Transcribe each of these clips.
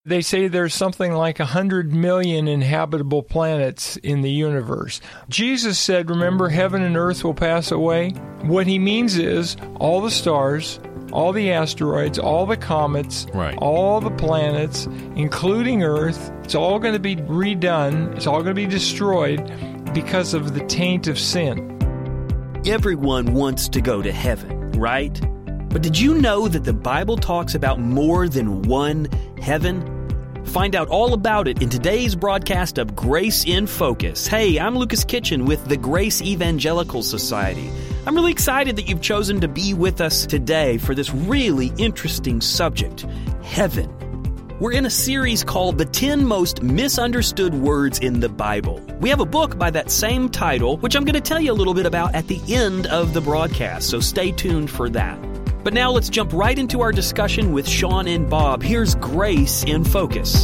They say there's something like 100 million inhabitable planets in the universe. Jesus said, remember, heaven and earth will pass away. What he means is all the stars, all the asteroids, all the comets, right, all the planets, including Earth, it's all going to be redone. It's all going to be destroyed because of the taint of sin. Everyone wants to go to heaven, right? But did you know that the Bible talks about more than one heaven? Find out all about it in today's broadcast of Grace in Focus. Hey, I'm Lucas Kitchen with the Grace Evangelical Society. I'm really excited that you've chosen to be with us today for this really interesting subject, heaven. We're in a series called The 10 Most Misunderstood Words in the Bible. We have a book by that same title, which I'm going to tell you a little bit about at the end of the broadcast, so stay tuned for that. But now let's jump right into our discussion with Sean and Bob. Here's Grace in Focus.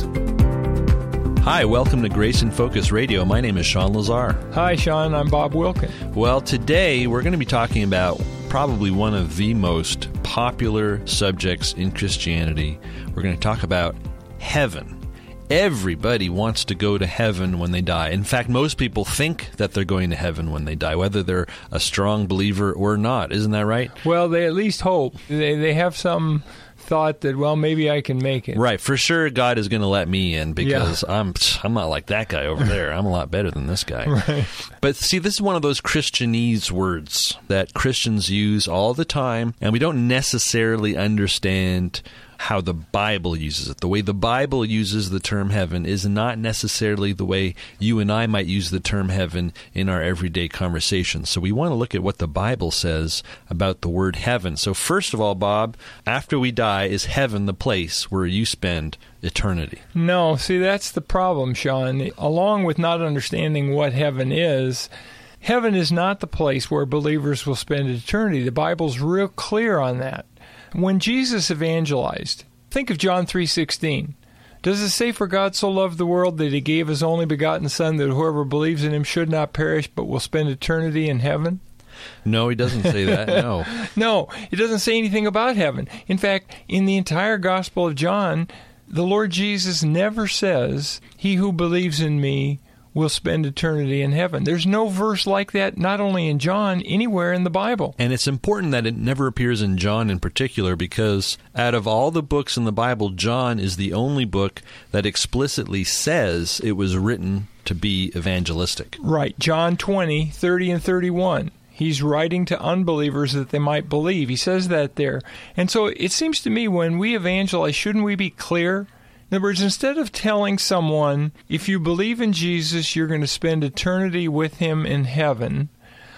Hi, welcome to Grace in Focus Radio. My name is Sean Lazar. Hi, Sean. I'm Bob Wilkin. Well, today we're going to be talking about probably one of the most popular subjects in Christianity. We're going to talk about heaven. Everybody wants to go to heaven when they die. In fact, most people think that they're going to heaven when they die, whether they're a strong believer or not. Isn't that right? Well, they at least hope. They have some thought that, well, maybe I can make it. Right. For sure, God is going to let me in because I'm not like that guy over there. I'm a lot better than this guy. Right. But see, this is one of those Christianese words that Christians use all the time, and we don't necessarily understand how the Bible uses it. The way the Bible uses the term heaven is not necessarily the way you and I might use the term heaven in our everyday conversation. So we want to look at what the Bible says about the word heaven. So first of all, Bob, after we die, is heaven the place where you spend eternity? No, see, that's the problem, Sean. Along with not understanding what heaven is not the place where believers will spend eternity. The Bible's real clear on that. When Jesus evangelized, think of John 3:16. Does it say, for God so loved the world that he gave his only begotten Son, that whoever believes in him should not perish but will spend eternity in heaven? No, he doesn't say that, no. No, it doesn't say anything about heaven. In fact, in the entire Gospel of John, the Lord Jesus never says, he who believes in me will spend eternity in heaven. There's no verse like that, not only in John, anywhere in the Bible. And it's important that it never appears in John in particular, because out of all the books in the Bible, John is the only book that explicitly says it was written to be evangelistic. Right. John 20:30 and 31. He's writing to unbelievers that they might believe. He says that there. And so it seems to me when we evangelize, shouldn't we be clear? In other words, instead of telling someone, if you believe in Jesus, you're going to spend eternity with him in heaven,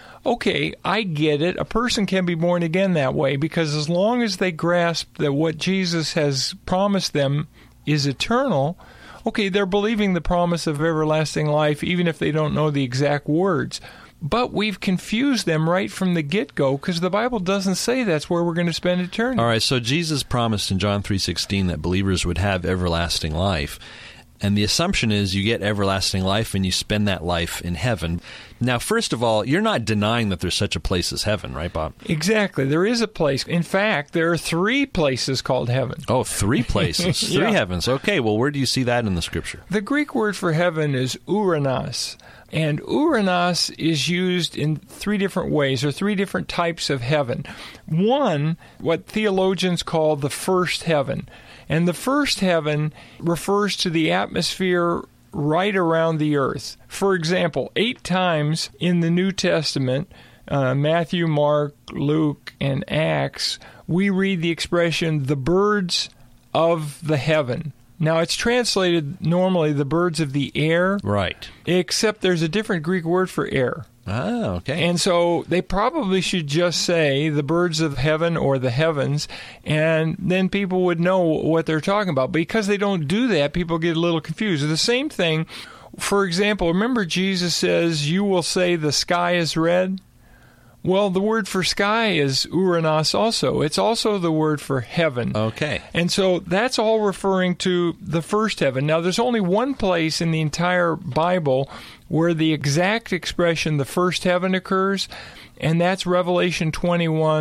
okay, I get it. A person can be born again that way, because as long as they grasp that what Jesus has promised them is eternal, okay, they're believing the promise of everlasting life, even if they don't know the exact words. But we've confused them right from the get-go, because the Bible doesn't say that's where we're going to spend eternity. All right, so Jesus promised in John 3:16 that believers would have everlasting life. And the assumption is you get everlasting life and you spend that life in heaven. Now, first of all, you're not denying that there's such a place as heaven, right, Bob? Exactly. There is a place. In fact, there are 3 places called heaven. Oh, 3 places. 3 heavens. Okay, well, where do you see that in the Scripture? The Greek word for heaven is uranos. And uranos is used in 3 different ways, or 3 different types of heaven. One, what theologians call the first heaven. And the first heaven refers to the atmosphere right around the earth. For example, 8 times in the New Testament, Matthew, Mark, Luke, and Acts, we read the expression, the birds of the heaven. Now, it's translated normally the birds of the air. Right. Except there's a different Greek word for air. Ah, okay. And so they probably should just say the birds of heaven or the heavens, and then people would know what they're talking about. Because they don't do that, people get a little confused. The same thing, for example, remember Jesus says, you will say the sky is red? Well, the word for sky is uranos also. It's also the word for heaven. Okay. And so that's all referring to the first heaven. Now, there's only one place in the entire Bible where the exact expression, the first heaven, occurs, and that's Revelation 21,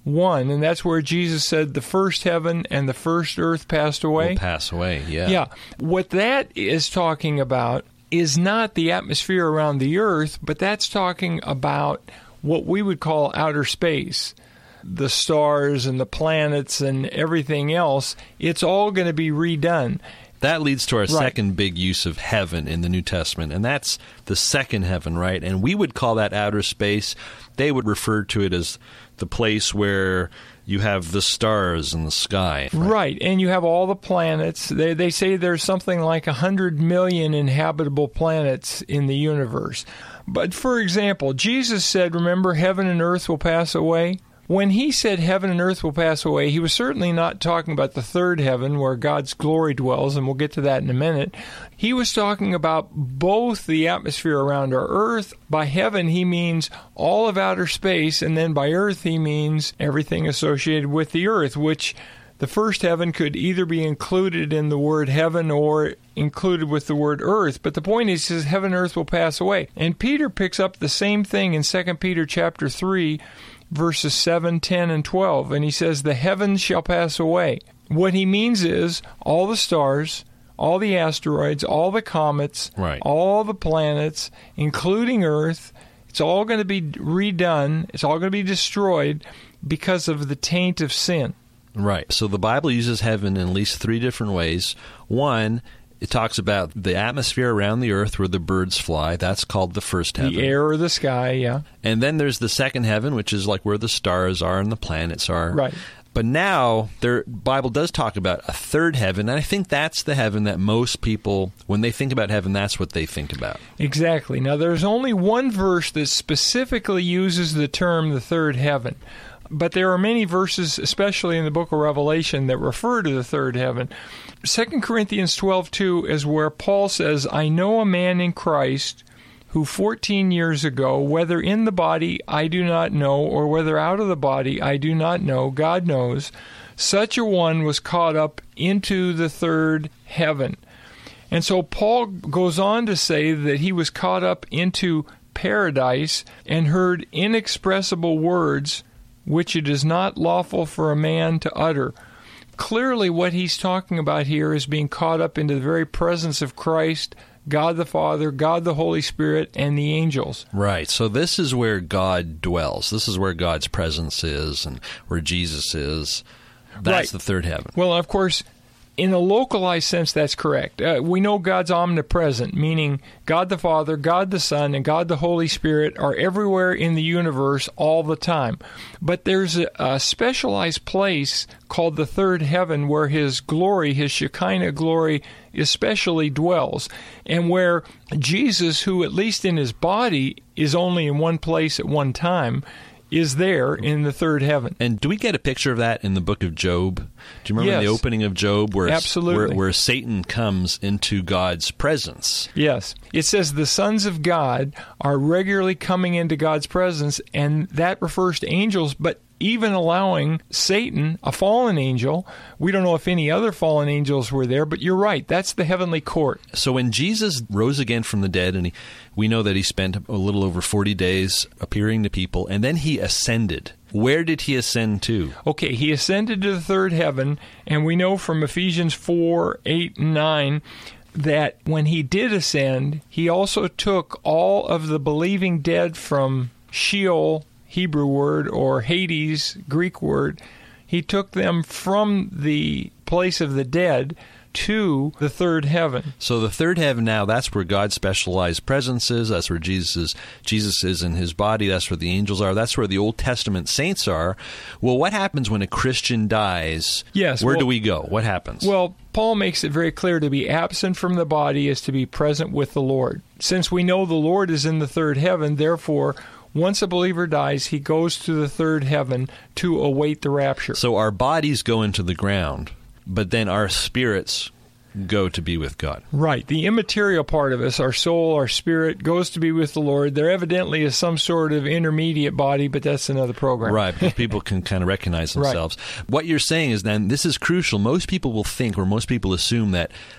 1, and that's where Jesus said the first heaven and the first earth passed away. Will pass away, yeah. Yeah. What that is talking about is not the atmosphere around the earth, but that's talking about what we would call outer space. The stars and the planets and everything else, it's all going to be redone. That leads to our second big use of heaven in the New Testament, and that's the second heaven, right? And we would call that outer space. They would refer to it as the place where you have the stars in the sky. Right, and you have all the planets. They say there's something like 100 million inhabitable planets in the universe. But, for example, Jesus said, remember, heaven and earth will pass away? When he said heaven and earth will pass away, he was certainly not talking about the third heaven where God's glory dwells, and we'll get to that in a minute. He was talking about both the atmosphere around our earth. By heaven, he means all of outer space, and then by earth, he means everything associated with the earth, which the first heaven could either be included in the word heaven or included with the word earth. But the point is, he says heaven and earth will pass away. And Peter picks up the same thing in 2 Peter chapter 3, verses 7, 10, and 12, and he says, the heavens shall pass away. What he means is all the stars, all the asteroids, all the comets, all the planets, including Earth, it's all going to be redone, it's all going to be destroyed because of the taint of sin. Right. So the Bible uses heaven in at least three different ways. One, it talks about the atmosphere around the earth where the birds fly. That's called the first heaven. The air or the sky, yeah. And then there's the second heaven, which is like where the stars are and the planets are. Right. But now the Bible does talk about a third heaven, and I think that's the heaven that most people, when they think about heaven, that's what they think about. Exactly. Now, there's only one verse that specifically uses the term the third heaven. But there are many verses, especially in the book of Revelation, that refer to the third heaven. 2 Corinthians 12:2 is where Paul says, I know a man in Christ who 14 years ago, whether in the body I do not know, or whether out of the body I do not know, God knows, such a one was caught up into the third heaven. And so Paul goes on to say that he was caught up into paradise and heard inexpressible words which it is not lawful for a man to utter. Clearly what he's talking about here is being caught up into the very presence of Christ, God the Father, God the Holy Spirit, and the angels. Right. So this is where God dwells. This is where God's presence is and where Jesus is. That's the third heaven. Well, of course, in a localized sense, that's correct. We know God's omnipresent, meaning God the Father, God the Son, and God the Holy Spirit are everywhere in the universe all the time. But there's a specialized place called the third heaven where His glory, His Shekinah glory, especially dwells, and where Jesus, who at least in His body is only in one place at one time, is there in the third heaven. And do we get a picture of that in the book of Job? Do you remember the opening of Job where Satan comes into God's presence? Yes. It says the sons of God are regularly coming into God's presence, and that refers to angels, but even allowing Satan, a fallen angel, we don't know if any other fallen angels were there, but you're right, that's the heavenly court. So when Jesus rose again from the dead, and we know that He spent a little over 40 days appearing to people, and then He ascended. Where did He ascend to? Okay, He ascended to the third heaven, and we know from Ephesians 4, 8, and 9, that when He did ascend, He also took all of the believing dead from Sheol, Hebrew word, or Hades, Greek word. He took them from the place of the dead to the third heaven. So the third heaven now, that's where God's specialized presence is. That's where Jesus is in His body. That's where the angels are. That's where the Old Testament saints are. Well, what happens when a Christian dies? Yes. Where do we go? What happens? Well, Paul makes it very clear to be absent from the body is to be present with the Lord. Since we know the Lord is in the third heaven, therefore, once a believer dies, he goes to the third heaven to await the rapture. So our bodies go into the ground, but then our spirits go to be with God. Right. The immaterial part of us, our soul, our spirit, goes to be with the Lord. There evidently is some sort of intermediate body, but that's another program. Right, because people can kind of recognize themselves. Right. What you're saying is then, this is crucial. Most people will think, or most people assume that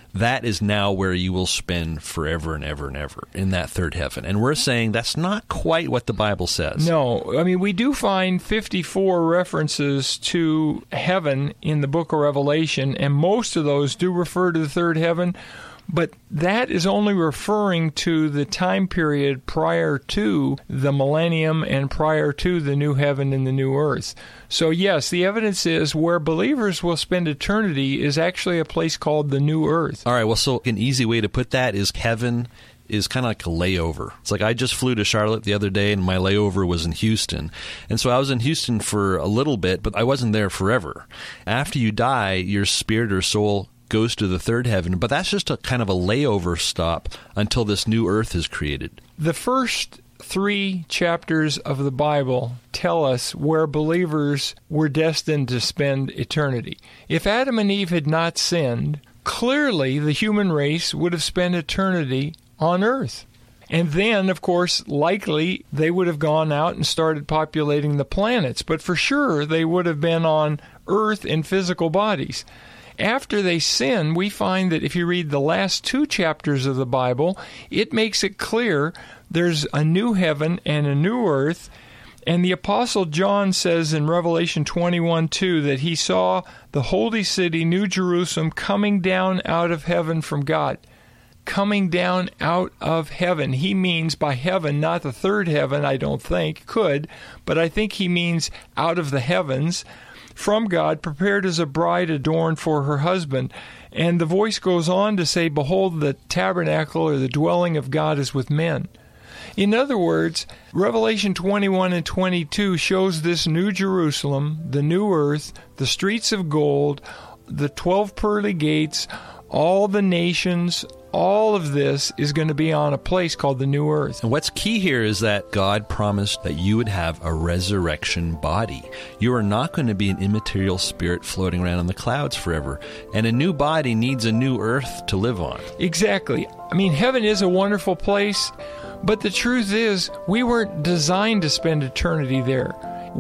that is now where you will spend forever and ever and ever, in that third heaven. And we're saying that's not quite what the Bible says. No. I mean, we do find 54 references to heaven in the book of Revelation, and most of those do refer to the third heaven. But that is only referring to the time period prior to the millennium and prior to the new heaven and the new earth. So yes, the evidence is where believers will spend eternity is actually a place called the new earth. All right, well, so an easy way to put that is heaven is kind of like a layover. It's like I just flew to Charlotte the other day, and my layover was in Houston. And so I was in Houston for a little bit, but I wasn't there forever. After you die, your spirit or soul goes to the third heaven, but that's just a kind of a layover stop until this new earth is created. The first 3 chapters of the Bible tell us where believers were destined to spend eternity. If Adam and Eve had not sinned, clearly the human race would have spent eternity on earth. And then, of course, likely they would have gone out and started populating the planets, but for sure they would have been on earth in physical bodies. After they sin, we find that if you read the last 2 chapters of the Bible, it makes it clear there's a new heaven and a new earth. And the Apostle John says in Revelation 21:2 that he saw the holy city, New Jerusalem, coming down out of heaven from God. Coming down out of heaven. He means by heaven, not the third heaven, I don't think, could, but I think he means out of the heavens, from God, prepared as a bride adorned for her husband. And the voice goes on to say, behold, the tabernacle or the dwelling of God is with men. In other words, Revelation 21 and 22 shows this new Jerusalem, the new earth, the streets of gold, the 12 pearly gates, all the nations. All of this is going to be on a place called the new earth. And what's key here is that God promised that you would have a resurrection body. You are not going to be an immaterial spirit floating around in the clouds forever. And a new body needs a new earth to live on. Exactly. I mean, heaven is a wonderful place, but the truth is we weren't designed to spend eternity there.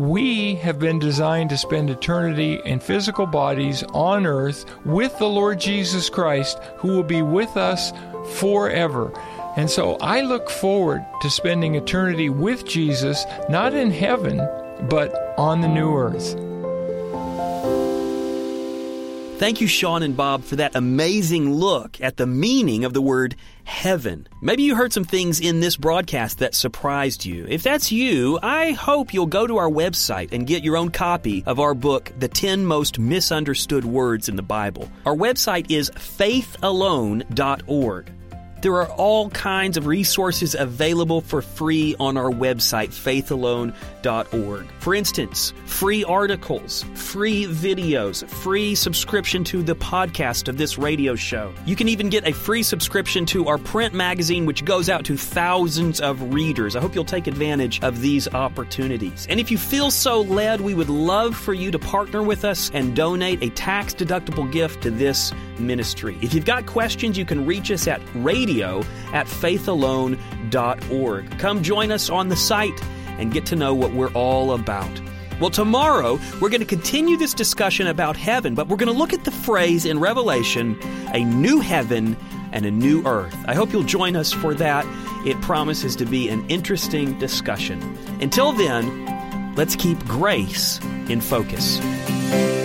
We have been designed to spend eternity in physical bodies on earth with the Lord Jesus Christ, who will be with us forever. And so I look forward to spending eternity with Jesus, not in heaven, but on the new earth. Thank you, Sean and Bob, for that amazing look at the meaning of the word heaven. Maybe you heard some things in this broadcast that surprised you. If that's you, I hope you'll go to our website and get your own copy of our book, The 10 Most Misunderstood Words in the Bible. Our website is faithalone.org. There are all kinds of resources available for free on our website, faithalone.org. For instance, free articles, free videos, free subscription to the podcast of this radio show. You can even get a free subscription to our print magazine, which goes out to thousands of readers. I hope you'll take advantage of these opportunities. And if you feel so led, we would love for you to partner with us and donate a tax-deductible gift to this ministry. If you've got questions, you can reach us at radio@faithalone.org. Come join us on the site and get to know what we're all about. Well, tomorrow we're going to continue this discussion about heaven, but we're going to look at the phrase in Revelation, a new heaven and a new earth. I hope you'll join us for that. It promises to be an interesting discussion. Until then, let's keep grace in focus.